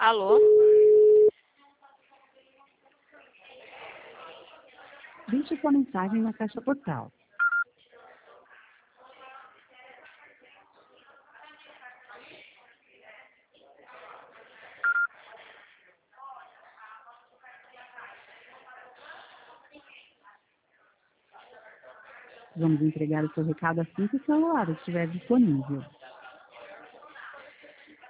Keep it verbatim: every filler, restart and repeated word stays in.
Alô? Deixe sua mensagem na caixa postal. Vamos entregar o seu recado assim que o celular estiver disponível.